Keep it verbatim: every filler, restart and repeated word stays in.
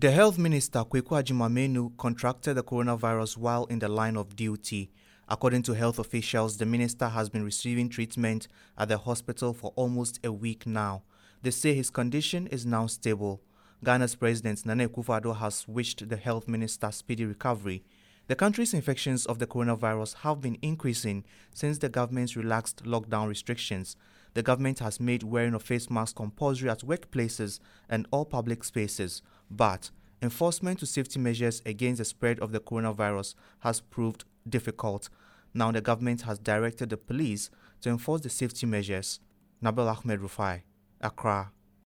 The Health Minister, Kweku Agyeman-Manu, contracted the coronavirus while in the line of duty. According to health officials, the minister has been receiving treatment at the hospital for almost a week now. They say his condition is now stable. Ghana's President Nana Akufo-Addo has wished the health minister speedy recovery. The country's infections of the coronavirus have been increasing since the government's relaxed lockdown restrictions. The government has made wearing of face masks compulsory at workplaces and all public spaces, but enforcement to safety measures against the spread of the coronavirus has proved difficult. Now the government has directed the police to enforce the safety measures. Nabil Ahmed Rufai, Accra.